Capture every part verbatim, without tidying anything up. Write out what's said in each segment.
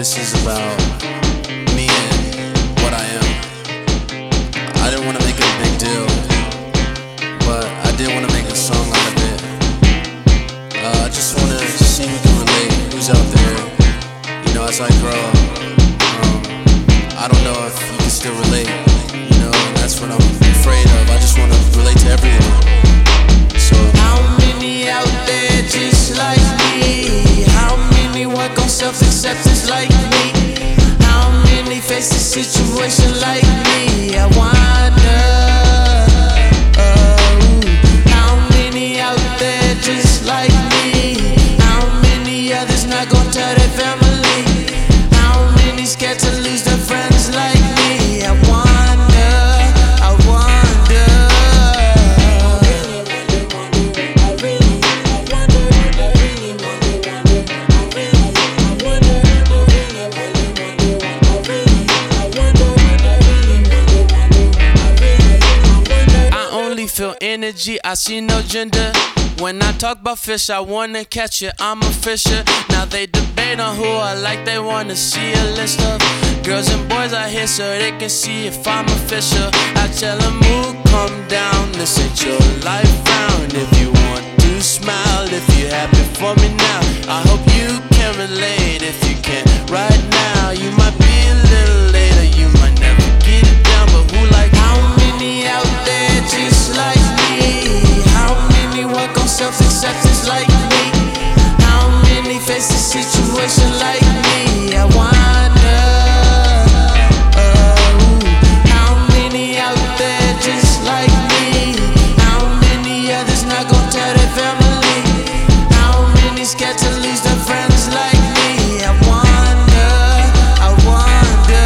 this is about me and what I am. I didn't want to make it a big deal, but I did want to make a song out of it. Uh, I just want to see who can relate, who's out there, you know, as I grow. Um, I don't know if you can still relate, you know, and that's what I'm afraid of. I just want to relate to everyone. So how many out there just like me? How many work on self-acceptance like me? How many face a situation like me? I wonder. Oh, how many out there just like me? How many others not gonna tell their family? How many scared to lose their friends like me? I wonder. I wonder. Feel energy, I see no gender. When I talk about fish, I wanna catch it, I'm a fisher. Now they debate on who I like, they wanna see a list of girls and boys out here so they can see if I'm a fisher. I tell them, ooh, come down, this ain't your life round. If you want to smile, if you're happy for me now, I hope you can relate. If you can't right now, you might be a little later, you might never get it down. But who like how many out there just like me? How many work on self-acceptance like me? How many face a situation like me? I wonder. Oh, how many out there just like me? How many others not gonna tell their family? How many scared to lose their friends like me? I wonder. I wonder.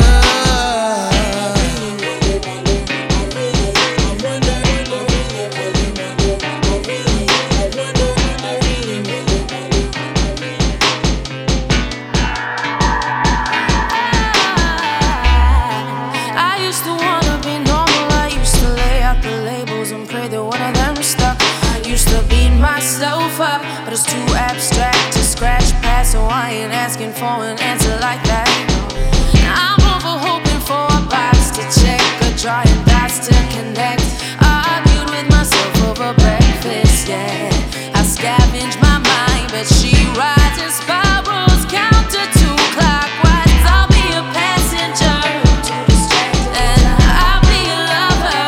I used to wanna be normal. I used to lay out the labels and pray that one of them stuck. I used to beat myself up, but it's too abstract to scratch past, so I ain't asking for an answer like that. I'm over hoping for a box to check, a drawing dots to connect. Argued with myself over breakfast, yeah. I scavenged my mind, but she rides in spirals, counter two clockwise. I'll be a passenger, and I'll be a lover.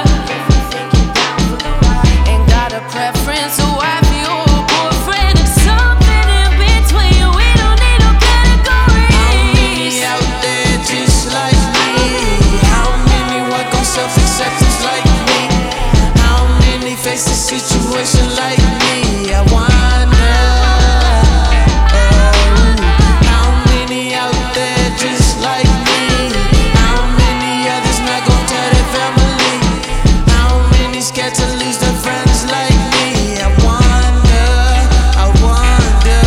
Ain't got a preference, a wifey or a boyfriend, or something in between. We don't need no categories. How many out there just like me? How many work on self-acceptance like me? How many face a situation like me? I wonder. Oh, how many out there just like me? How many others not gonna tell their family? How many scared to lose their friends like me? I wonder. I wonder.